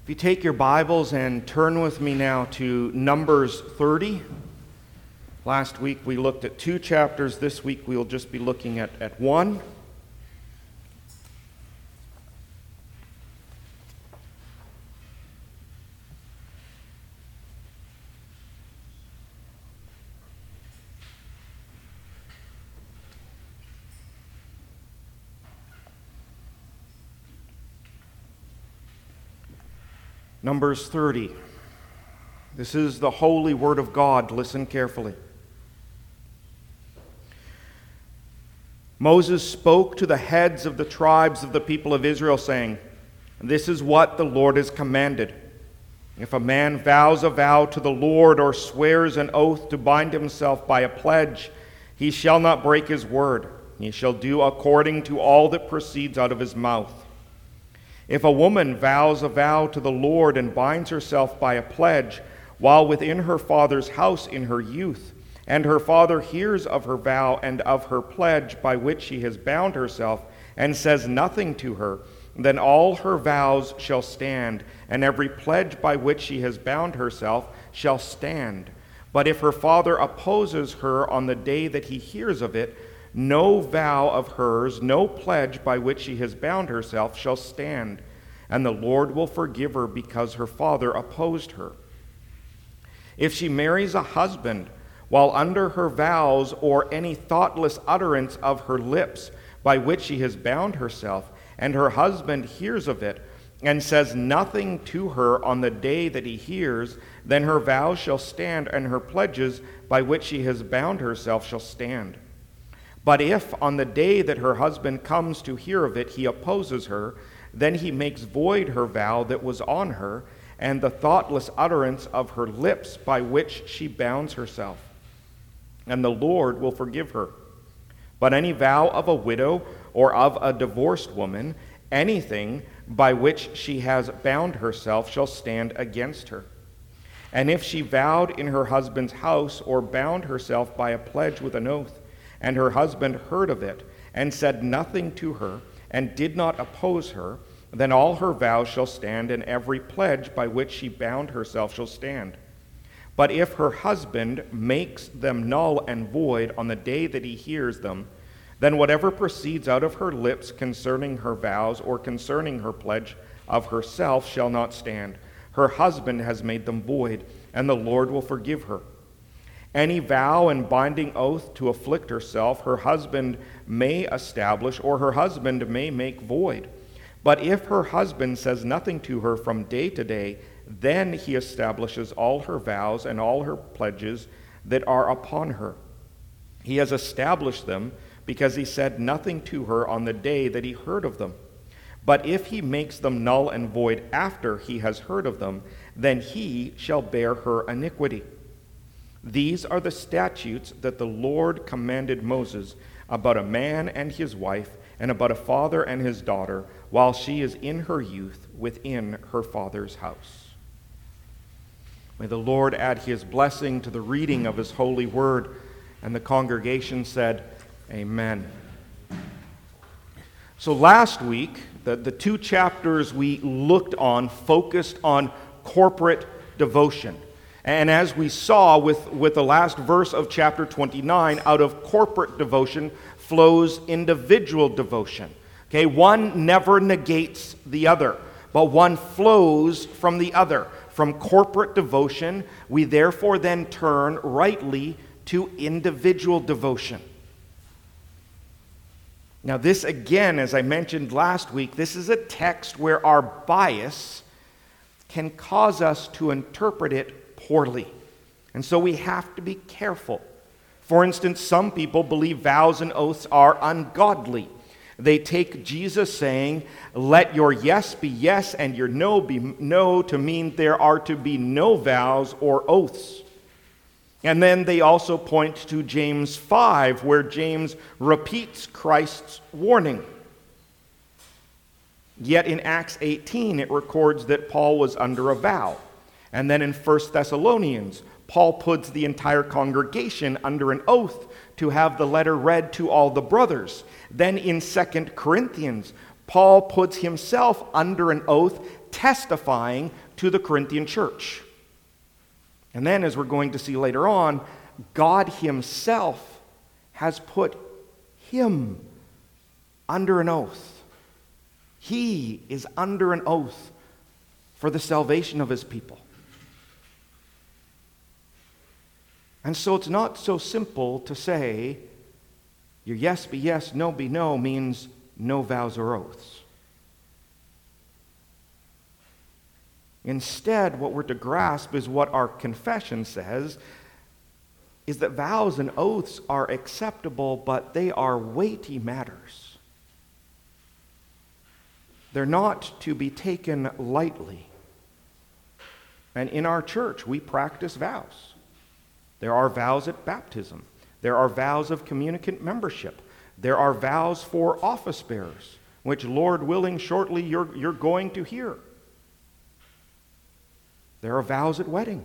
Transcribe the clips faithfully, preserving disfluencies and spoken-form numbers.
If you take your Bibles and turn with me now to Numbers thirty. Last week we looked at two chapters. This week we'll just be looking at, at one. Numbers thirty. This is the holy word of God. Listen carefully. Moses spoke to the heads of the tribes of the people of Israel, saying, "This is what the Lord has commanded. If a man vows a vow to the Lord or swears an oath to bind himself by a pledge, he shall not break his word. He shall do according to all that proceeds out of his mouth. If a woman vows a vow to the Lord and binds herself by a pledge while within her father's house in her youth, and her father hears of her vow and of her pledge by which she has bound herself, and says nothing to her, then all her vows shall stand, and every pledge by which she has bound herself shall stand. But if her father opposes her on the day that he hears of it, no vow of hers, no pledge by which she has bound herself shall stand, and the Lord will forgive her because her father opposed her. If she marries a husband while under her vows or any thoughtless utterance of her lips by which she has bound herself, and her husband hears of it and says nothing to her on the day that he hears, then her vows shall stand, and her pledges by which she has bound herself shall stand. But if on the day that her husband comes to hear of it he opposes her, then he makes void her vow that was on her, and the thoughtless utterance of her lips by which she bounds herself, and the Lord will forgive her. But any vow of a widow or of a divorced woman, anything by which she has bound herself shall stand against her. And if she vowed in her husband's house or bound herself by a pledge with an oath, and her husband heard of it, and said nothing to her, and did not oppose her, then all her vows shall stand, and every pledge by which she bound herself shall stand. But if her husband makes them null and void on the day that he hears them, then whatever proceeds out of her lips concerning her vows or concerning her pledge of herself shall not stand. Her husband has made them void, and the Lord will forgive her. Any vow and binding oath to afflict herself, her husband may establish, or her husband may make void. But if her husband says nothing to her from day to day, then he establishes all her vows and all her pledges that are upon her. He has established them because he said nothing to her on the day that he heard of them. But if he makes them null and void after he has heard of them, then he shall bear her iniquity. These are the statutes that the Lord commanded Moses about a man and his wife, and about a father and his daughter, while she is in her youth within her father's house. May the Lord add his blessing to the reading of his holy word. And the congregation said, Amen. So last week, the, the two chapters we looked on focused on corporate devotion. And as we saw with, with the last verse of chapter twenty-nine, out of corporate devotion flows individual devotion. Okay, one never negates the other, but one flows from the other. From corporate devotion, we therefore then turn rightly to individual devotion. Now this again, as I mentioned last week, this is a text where our bias can cause us to interpret it poorly. And so we have to be careful. For instance, some people believe vows and oaths are ungodly. They take Jesus saying, "Let your yes be yes and your no be no," to mean there are to be no vows or oaths. And then they also point to James five, where James repeats Christ's warning. Yet in Acts eighteen, it records that Paul was under a vow. And then in First Thessalonians, Paul puts the entire congregation under an oath to have the letter read to all the brothers. Then in Second Corinthians, Paul puts himself under an oath testifying to the Corinthian church. And then, as we're going to see later on, God himself has put him under an oath. He is under an oath for the salvation of his people. And so it's not so simple to say, your yes be yes, no be no means no vows or oaths. Instead, what we're to grasp is what our confession says, is that vows and oaths are acceptable, but they are weighty matters. They're not to be taken lightly. And in our church, we practice vows. There are vows at baptism. There are vows of communicant membership. There are vows for office bearers, which, Lord willing, shortly you're, you're going to hear. There are vows at wedding.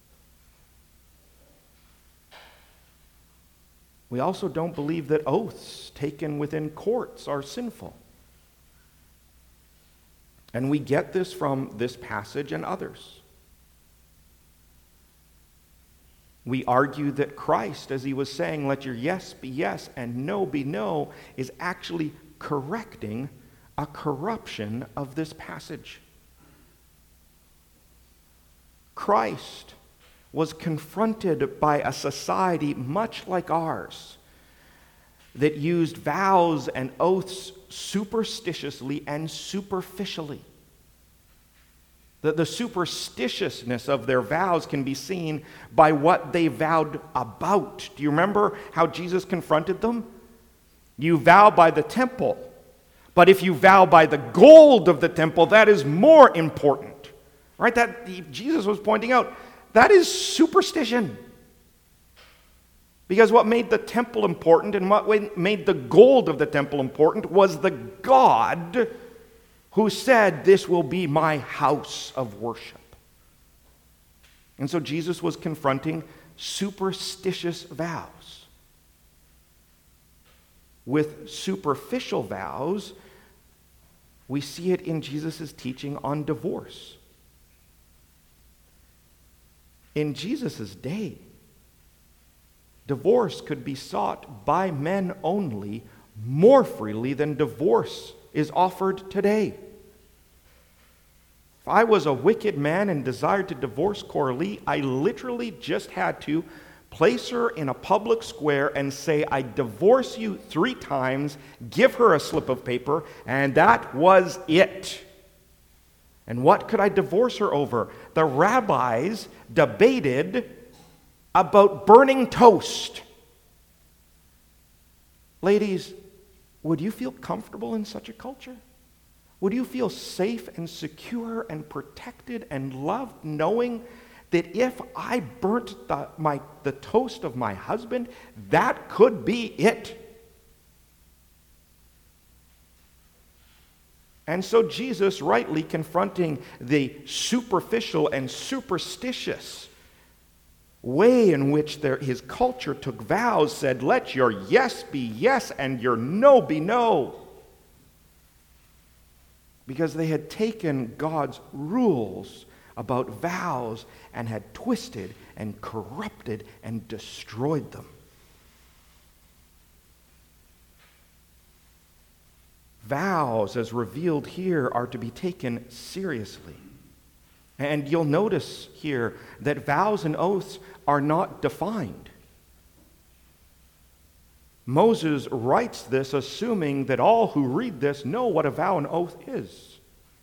We also don't believe that oaths taken within courts are sinful. And we get this from this passage and others. We argue that Christ, as he was saying, let your yes be yes and no be no, is actually correcting a corruption of this passage. Christ was confronted by a society much like ours that used vows and oaths superstitiously and superficially. The, the superstitiousness of their vows can be seen by what they vowed about. Do you remember how Jesus confronted them? You vow by the temple, but if you vow by the gold of the temple, that is more important. Right? That Jesus was pointing out, that is superstition. Because what made the temple important and what made the gold of the temple important was the God who said, this will be my house of worship. And so Jesus was confronting superstitious vows. With superficial vows, we see it in Jesus' teaching on divorce. In Jesus' day, divorce could be sought by men only more freely than divorce is offered today. If I was a wicked man and desired to divorce Coralie, I literally just had to place her in a public square and say, I divorce you three times, give her a slip of paper, and that was it. And what could I divorce her over? The rabbis debated about burning toast. Ladies, would you feel comfortable in such a culture? Would you feel safe and secure and protected and loved knowing that if I burnt the, my, the toast of my husband, that could be it? And so Jesus, rightly confronting the superficial and superstitious way in which their, his culture took vows, said, let your yes be yes and your no be no. Because they had taken God's rules about vows and had twisted and corrupted and destroyed them. Vows, as revealed here, are to be taken seriously. And you'll notice here that vows and oaths are not defined. Moses writes this assuming that all who read this know what a vow and oath is.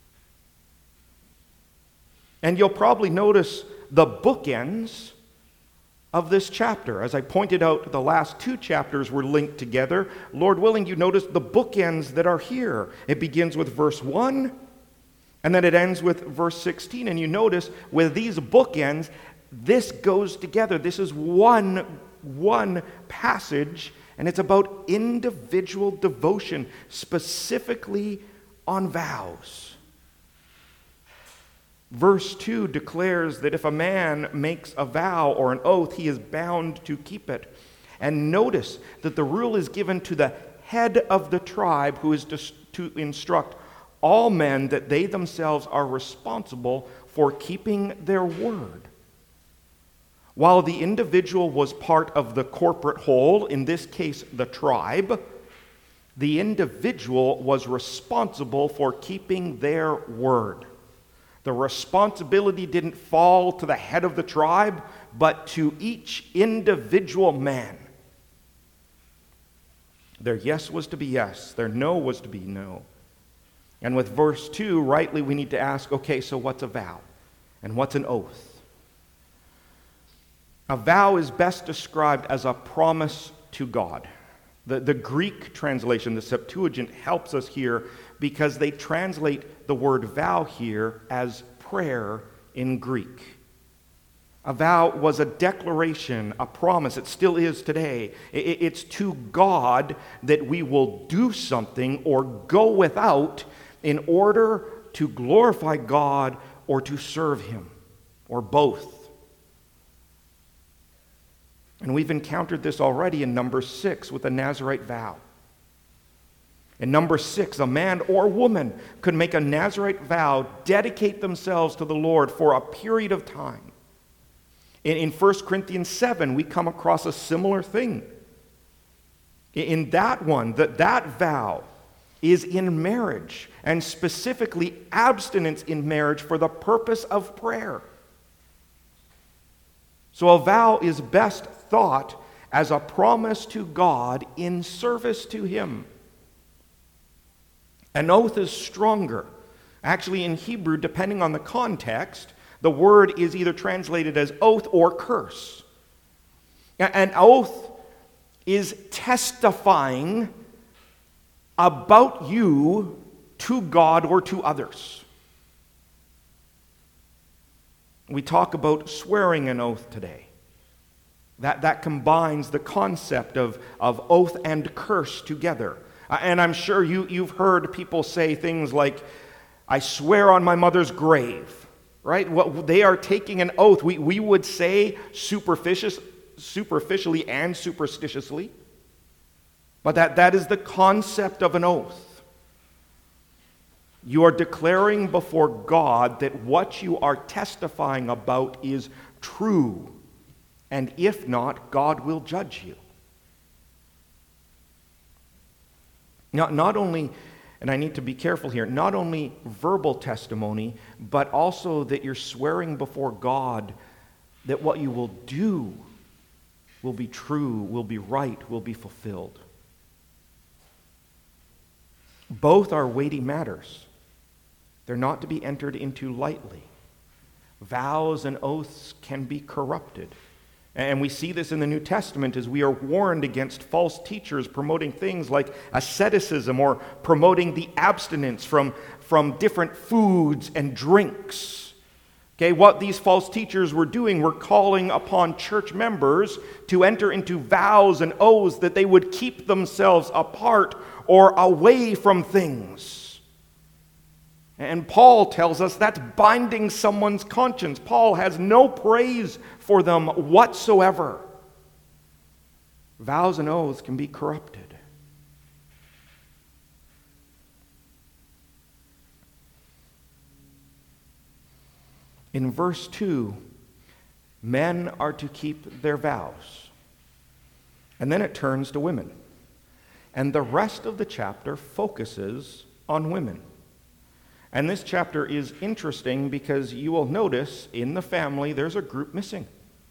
And you'll probably notice the bookends of this chapter. As I pointed out, the last two chapters were linked together. Lord willing, you notice the bookends that are here. It begins with verse one, and then it ends with verse sixteen. And you notice with these bookends, this goes together. This is one, one passage, and it's about individual devotion, specifically on vows. Verse two declares that if a man makes a vow or an oath, he is bound to keep it. And notice that the rule is given to the head of the tribe who is to instruct all men that they themselves are responsible for keeping their word. While the individual was part of the corporate whole, in this case the tribe, the individual was responsible for keeping their word. The responsibility didn't fall to the head of the tribe, but to each individual man. Their yes was to be yes, their no was to be no. And with verse two, rightly we need to ask, okay, so what's a vow? And what's an oath? A vow is best described as a promise to God. The, the Greek translation, the Septuagint, helps us here because they translate the word vow here as prayer in Greek. A vow was a declaration, a promise. It still is today. It, it's to God that we will do something or go without in order to glorify God or to serve Him, or both. And we've encountered this already in number six with the Nazirite vow. In number six, a man or woman could make a Nazirite vow, dedicate themselves to the Lord for a period of time. In, in First Corinthians seven, we come across a similar thing. In, in that one, that, that vow is in marriage, and specifically abstinence in marriage for the purpose of prayer. So a vow is best thought as a promise to God in service to Him. An oath is stronger. Actually, in Hebrew, depending on the context, the word is either translated as oath or curse. An oath is testifying about you to God or to others. We talk about swearing an oath today. That, that combines the concept of, of oath and curse together. Uh, and I'm sure you, you've heard people say things like, I swear on my mother's grave, right? Well, they are taking an oath. We, we would say superficious, superficially and superstitiously, but that, that is the concept of an oath. You are declaring before God that what you are testifying about is true. And if not, God will judge you. Not, not only, and I need to be careful here, not only verbal testimony, but also that you're swearing before God that what you will do will be true, will be right, will be fulfilled. Both are weighty matters. They're not to be entered into lightly. Vows and oaths can be corrupted. And we see this in the New Testament as we are warned against false teachers promoting things like asceticism or promoting the abstinence from, from different foods and drinks. Okay, what these false teachers were doing were calling upon church members to enter into vows and oaths that they would keep themselves apart or away from things. And Paul tells us that's binding someone's conscience. Paul has no praise for them whatsoever. Vows and oaths can be corrupted. In verse two, men are to keep their vows. And then it turns to women. And the rest of the chapter focuses on women. And this chapter is interesting because you will notice in the family there's a group missing.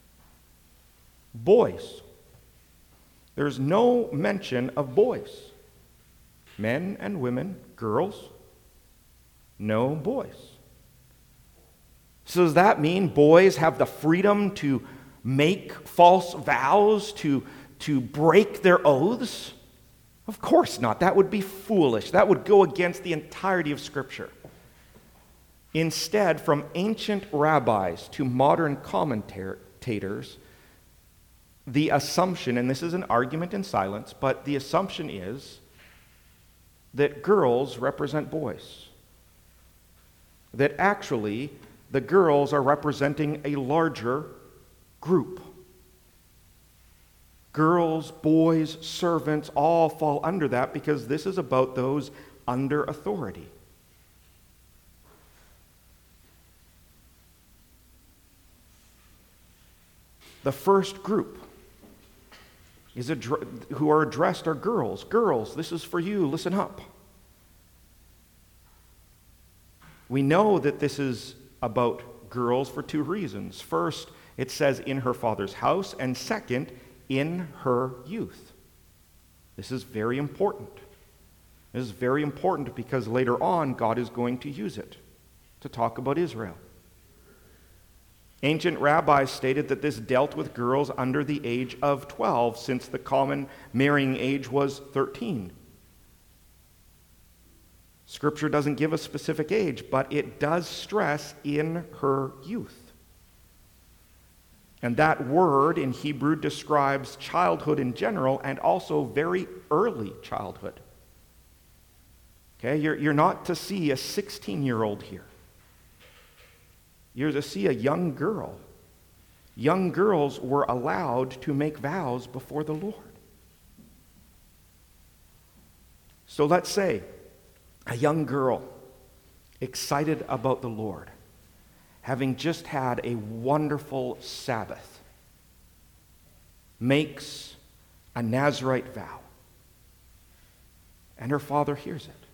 Boys. There's no mention of boys. Men and women, girls, no boys. So does that mean boys have the freedom to make false vows, to, to break their oaths? Of course not. That would be foolish. That would go against the entirety of Scripture. Instead, from ancient rabbis to modern commentators, the assumption, and this is an argument in silence, but the assumption is that girls represent boys. That actually the girls are representing a larger group. Girls, boys, servants all fall under that because this is about those under authority. The first group is addre- who are addressed are girls. Girls, this is for you, listen up. We know that this is about girls for two reasons. First, it says in her father's house, and second, in her youth. This is very important. This is very important because later on, God is going to use it to talk about Israel. Ancient rabbis stated that this dealt with girls under the age of twelve, since the common marrying age was thirteen. Scripture doesn't give a specific age, but it does stress in her youth. And that word in Hebrew describes childhood in general and also very early childhood. Okay, you're, you're not to see a sixteen-year-old here. You're to see a young girl. Young girls were allowed to make vows before the Lord. So let's say a young girl excited about the Lord, having just had a wonderful Sabbath, makes a Nazirite vow, and her father hears it.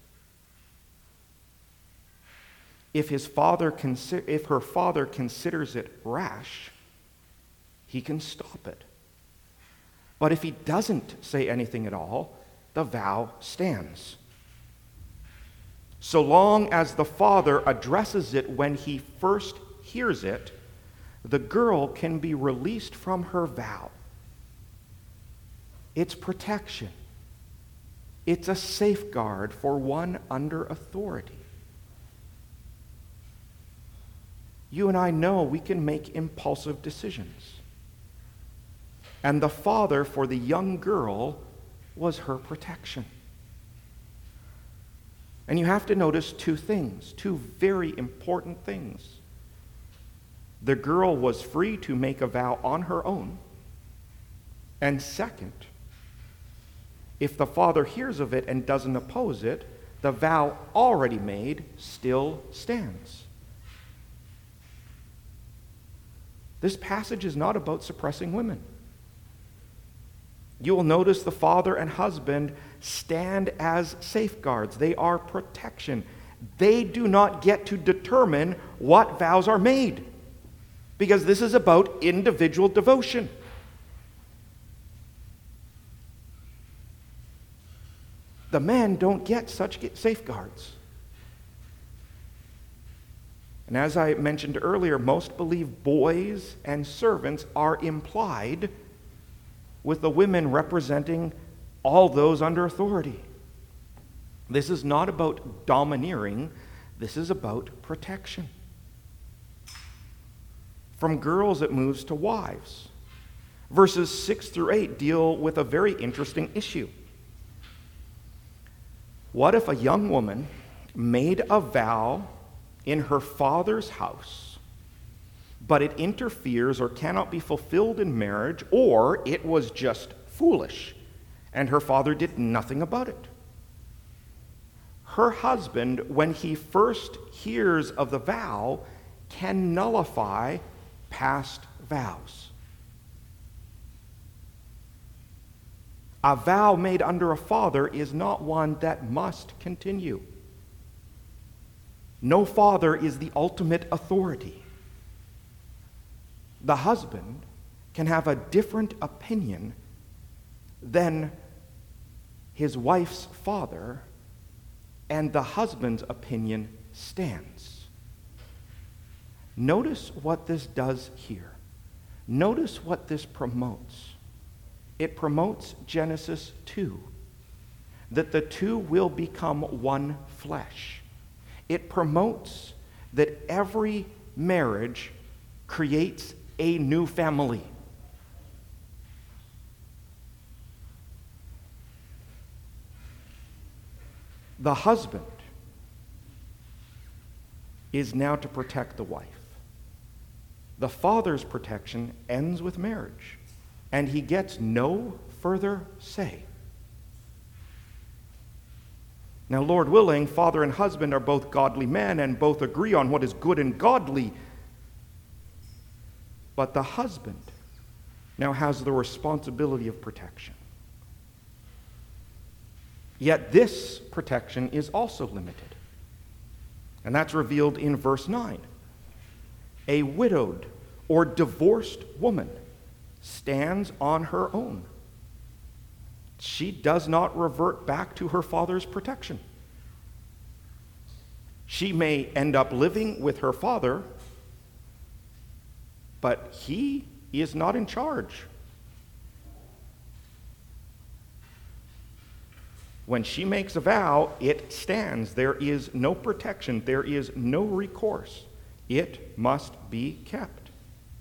If his father consi- if her father considers it rash, he can stop it. But if he doesn't say anything at all, the vow stands. So long as the father addresses it when he first hears it, the girl can be released from her vow. It's protection. It's a safeguard for one under authority. You and I know we can make impulsive decisions. And the father for the young girl was her protection. And you have to notice two things, two very important things. The girl was free to make a vow on her own. And second, if the father hears of it and doesn't oppose it, the vow already made still stands. This passage is not about suppressing women. You will notice the father and husband stand as safeguards. They are protection. They do not get to determine what vows are made, because this is about individual devotion. The men don't get such safeguards. And as I mentioned earlier, most believe boys and servants are implied, with the women representing all those under authority. This is not about domineering, this is about protection. From girls, it moves to wives. Verses six through eight deal with a very interesting issue. What if a young woman made a vow in her father's house, but it interferes or cannot be fulfilled in marriage, or it was just foolish, and her father did nothing about it? Her husband, when he first hears of the vow, can nullify past vows. A vow made under a father is not one that must continue. No father is the ultimate authority. The husband can have a different opinion than his wife's father, and the husband's opinion stands. Notice what this does here. Notice what this promotes. It promotes Genesis two, that the two will become one flesh. It promotes that every marriage creates a new family. The husband is now to protect the wife. The father's protection ends with marriage, and he gets no further say. Now, Lord willing, father and husband are both godly men and both agree on what is good and godly. But the husband now has the responsibility of protection. Yet this protection is also limited. And that's revealed in verse nine. A widowed or divorced woman stands on her own. She does not revert back to her father's protection. She may end up living with her father, but he is not in charge. When she makes a vow, it stands. There is no protection. There is no recourse. It must be kept.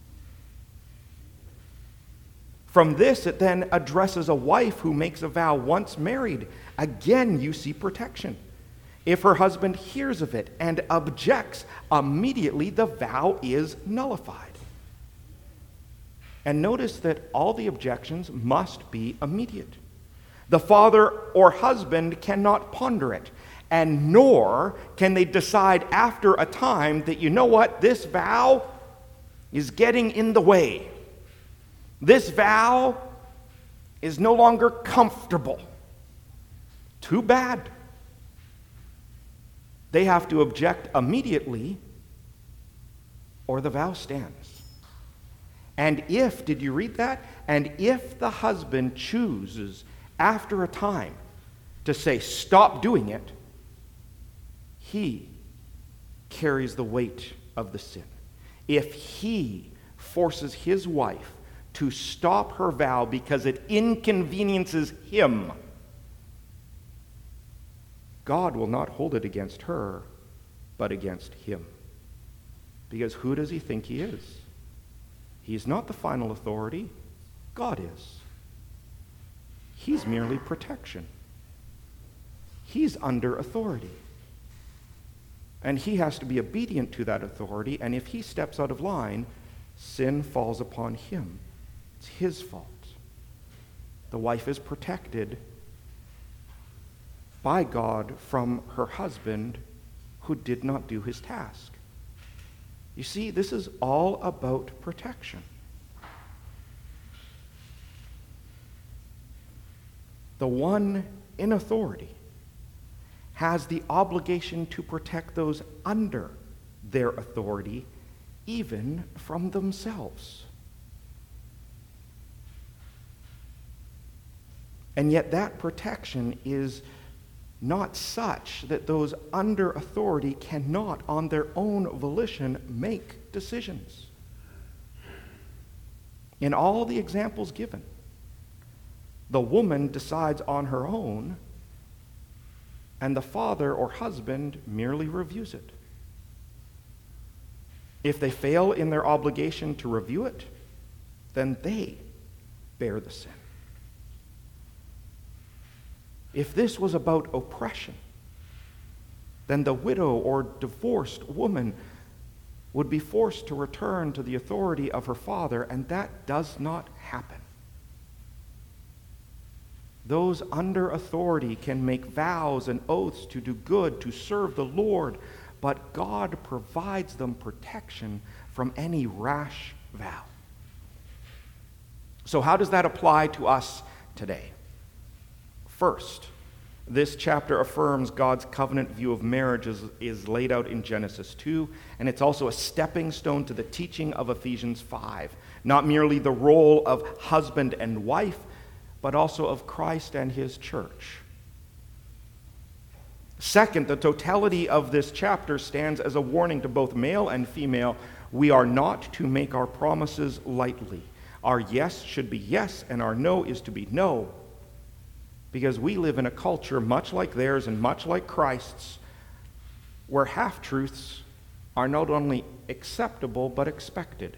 From this, it then addresses a wife who makes a vow once married. Again, you see protection. If her husband hears of it and objects, immediately the vow is nullified. And notice that all the objections must be immediate. The father or husband cannot ponder it, and nor can they decide after a time that, you know what, this vow is getting in the way. This vow is no longer comfortable. Too bad. They have to object immediately, or the vow stands. And if, did you read that? And if the husband chooses after a time to say, stop doing it, he carries the weight of the sin. If he forces his wife to stop her vow because it inconveniences him, God will not hold it against her, but against him. Because who does he think he is? He's not the final authority. God is. He's merely protection. He's under authority. And he has to be obedient to that authority, and if he steps out of line, sin falls upon him. It's his fault. The wife is protected by God from her husband who did not do his task. You see, this is all about protection. The one in authority has the obligation to protect those under their authority, even from themselves. And yet that protection is not such that those under authority cannot, on their own volition, make decisions. In all the examples given, the woman decides on her own, and the father or husband merely reviews it. If they fail in their obligation to review it, then they bear the sin. If this was about oppression, then the widow or divorced woman would be forced to return to the authority of her father, and that does not happen. Those under authority can make vows and oaths to do good, to serve the Lord, but God provides them protection from any rash vow. So how does that apply to us today? First, this chapter affirms God's covenant view of marriage as is laid out in Genesis two, and it's also a stepping stone to the teaching of Ephesians five. Not merely the role of husband and wife, but also of Christ and his church. Second, the totality of this chapter stands as a warning to both male and female. We are not to make our promises lightly. Our yes should be yes, and our no is to be no. Because we live in a culture much like theirs and much like Christ's, where half-truths are not only acceptable but expected.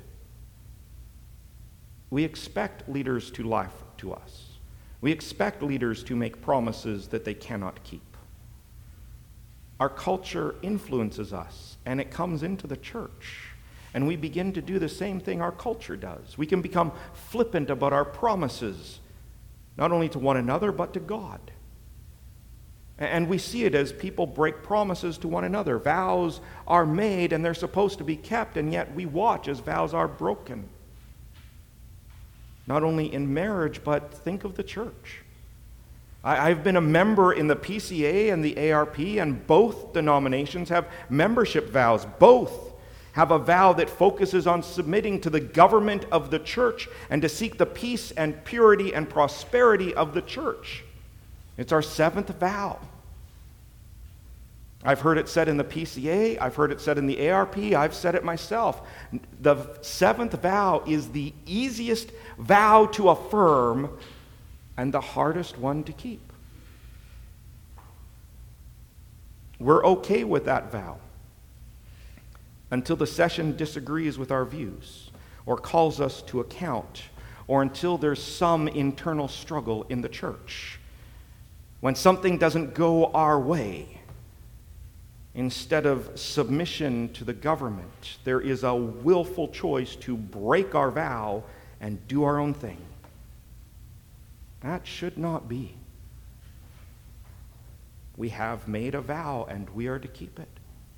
We expect leaders to lie to us. We expect leaders to make promises that they cannot keep. Our culture influences us, and it comes into the church. And we begin to do the same thing our culture does. We can become flippant about our promises, not only to one another, but to God. And we see it as people break promises to one another. Vows are made, and they're supposed to be kept, and yet we watch as vows are broken. not only in marriage, but think of the church. I, I've been a member in the P C A and the A R P, and both denominations have membership vows. Both have a vow that focuses on submitting to the government of the church and to seek the peace and purity and prosperity of the church. It's our seventh vow. I've heard it said in the P C A, I've heard it said in the A R P, I've said it myself. The seventh vow is the easiest vow to affirm and the hardest one to keep. We're okay with that vow until the session disagrees with our views or calls us to account, or until there's some internal struggle in the church. When something doesn't go our way, instead of submission to the government, there is a willful choice to break our vow and do our own thing. That should not be. We have made a vow and we are to keep it.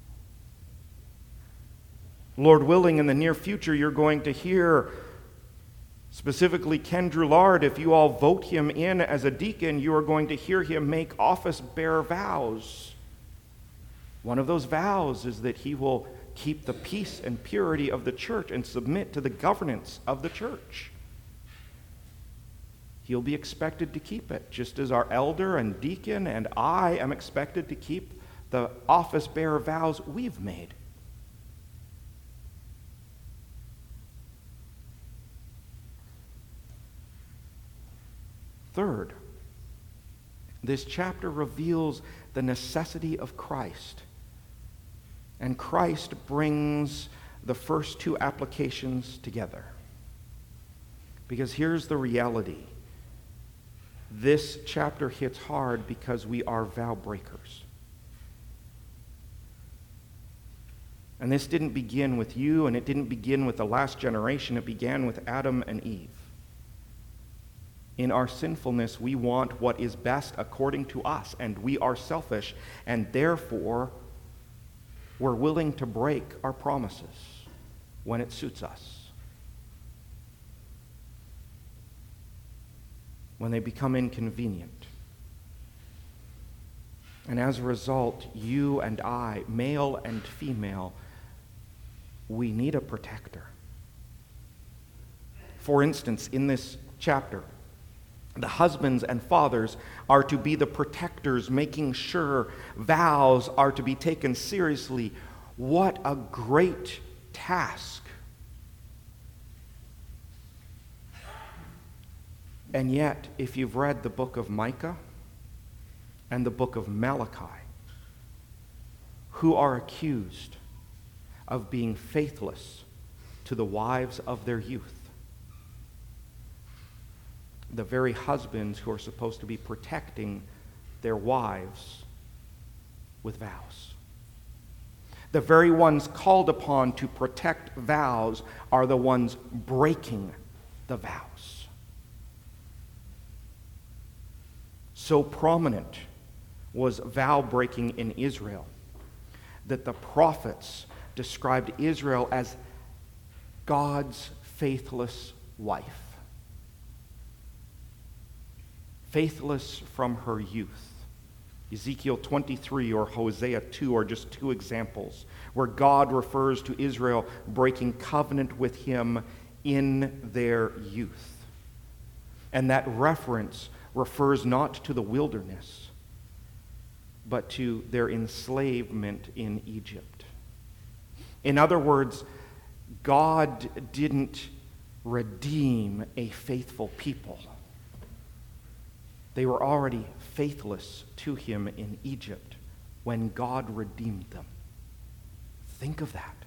Lord willing, in the near future, you're going to hear, specifically Ken Droulard, if you all vote him in as a deacon, you are going to hear him make office-bearer vows. One of those vows is that he will keep the peace and purity of the church and submit to the governance of the church. He'll be expected to keep it, just as our elder and deacon and I am expected to keep the office-bearer vows we've made. Third, this chapter reveals the necessity of Christ. And Christ brings the first two applications together. Because here's the reality. This chapter hits hard because we are vow breakers. And this didn't begin with you, and it didn't begin with the last generation. It began with Adam and Eve. In our sinfulness, we want what is best according to us, and we are selfish, and therefore we're willing to break our promises when it suits us. When they become inconvenient. And as a result, you and I, male and female, we need a protector. For instance, in this chapter, the husbands and fathers are to be the protectors, making sure vows are to be taken seriously. What a great task. And yet, if you've read the book of Micah and the book of Malachi, who are accused of being faithless to the wives of their youth, the very husbands who are supposed to be protecting their wives with vows. The very ones called upon to protect vows are the ones breaking the vows. So prominent was vow breaking in Israel that the prophets described Israel as God's faithless wife. Faithless from her youth. Ezekiel twenty-three or Hosea two are just two examples where God refers to Israel breaking covenant with him in their youth. And that reference refers not to the wilderness, but to their enslavement in Egypt. In other words, God didn't redeem a faithful people. They were already faithless to him in Egypt when God redeemed them. Think of that.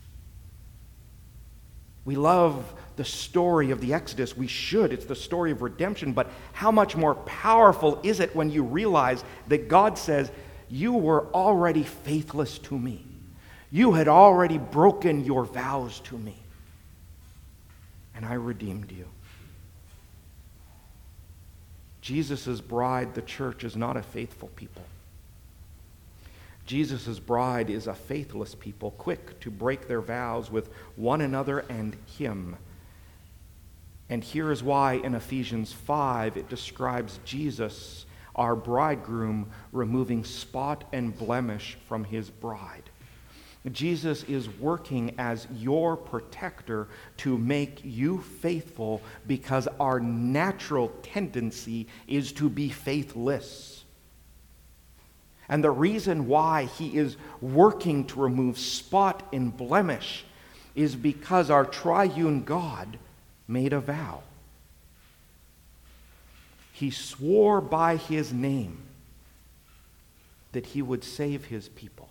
We love the story of the Exodus. We should. It's the story of redemption. But how much more powerful is it when you realize that God says, you were already faithless to me. You had already broken your vows to me. And I redeemed you. Jesus' bride, the church, is not a faithful people. Jesus' bride is a faithless people, quick to break their vows with one another and him. And here is why in Ephesians five it describes Jesus, our bridegroom, removing spot and blemish from his bride. Jesus is working as your protector to make you faithful because our natural tendency is to be faithless. And the reason why he is working to remove spot and blemish is because our triune God made a vow. He swore by his name that he would save his people.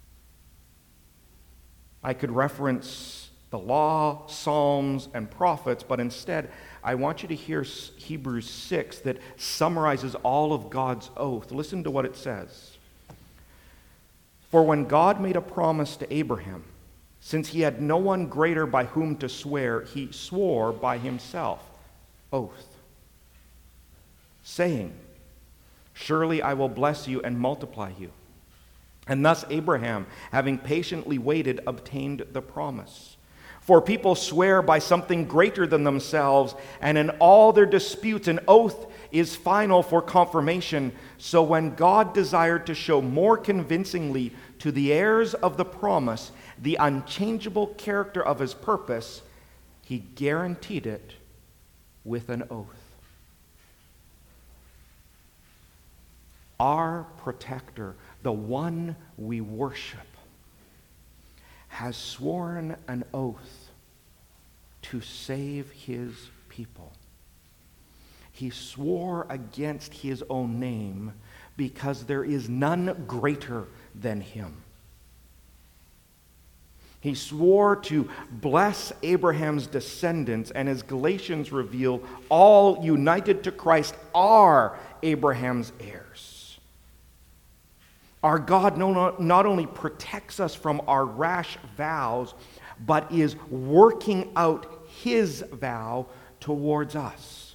I could reference the law, Psalms, and prophets, but instead I want you to hear Hebrews six that summarizes all of God's oath. Listen to what it says. For when God made a promise to Abraham, since he had no one greater by whom to swear, he swore by himself, oath, saying, surely I will bless you and multiply you. And thus Abraham, having patiently waited, obtained the promise. For people swear by something greater than themselves, and in all their disputes an oath is final for confirmation. So when God desired to show more convincingly to the heirs of the promise the unchangeable character of his purpose, he guaranteed it with an oath. Our protector, the one we worship, has sworn an oath to save his people. He swore against his own name because there is none greater than him. He swore to bless Abraham's descendants, and as Galatians reveal, all united to Christ are Abraham's heirs. Our God not only protects us from our rash vows, but is working out his vow towards us.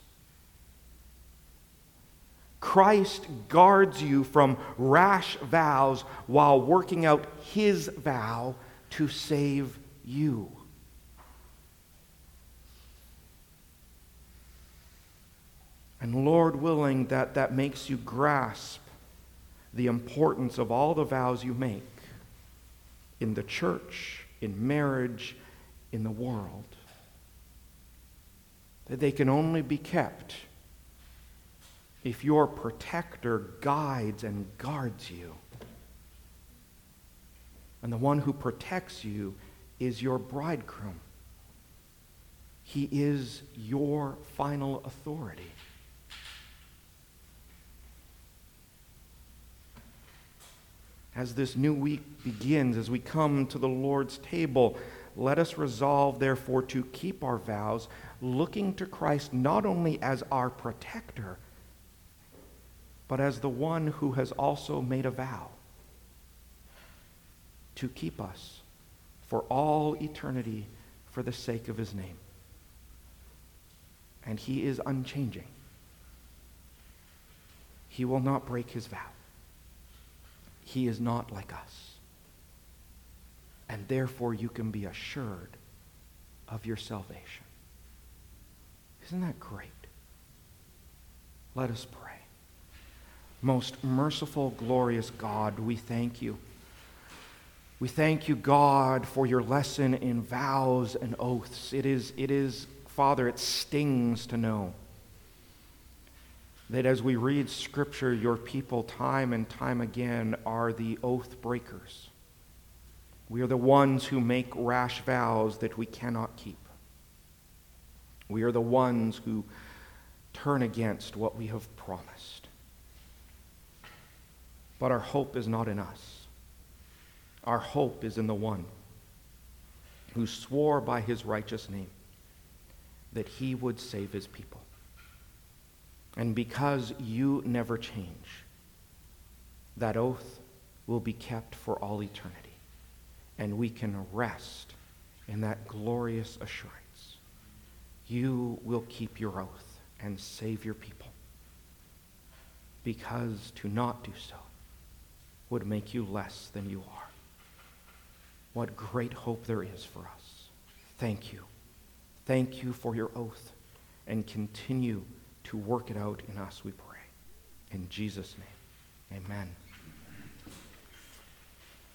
Christ guards you from rash vows while working out his vow to save you. And Lord willing, that that makes you grasp the importance of all the vows you make in the church, in marriage, in the world. That they can only be kept if your protector guides and guards you. And the one who protects you is your bridegroom. He is your final authority. As this new week begins, as we come to the Lord's table, let us resolve, therefore, to keep our vows, looking to Christ not only as our protector, but as the one who has also made a vow to keep us for all eternity for the sake of his name. And he is unchanging. He will not break his vow. He is not like us. And therefore you can be assured of your salvation. Isn't that great? Let us pray. Most merciful, glorious God, we thank you. We thank you, God, for your lesson in vows and oaths. It is, it is, Father, it stings to know that as we read Scripture, your people time and time again are the oath breakers. We are the ones who make rash vows that we cannot keep. We are the ones who turn against what we have promised. But our hope is not in us. Our hope is in the one who swore by his righteous name that he would save his people. And because you never change, that oath will be kept for all eternity. And we can rest in that glorious assurance. You will keep your oath and save your people. Because to not do so would make you less than you are. What great hope there is for us. Thank you. Thank you for your oath. and continue to work it out in us, we pray. In Jesus' name, amen.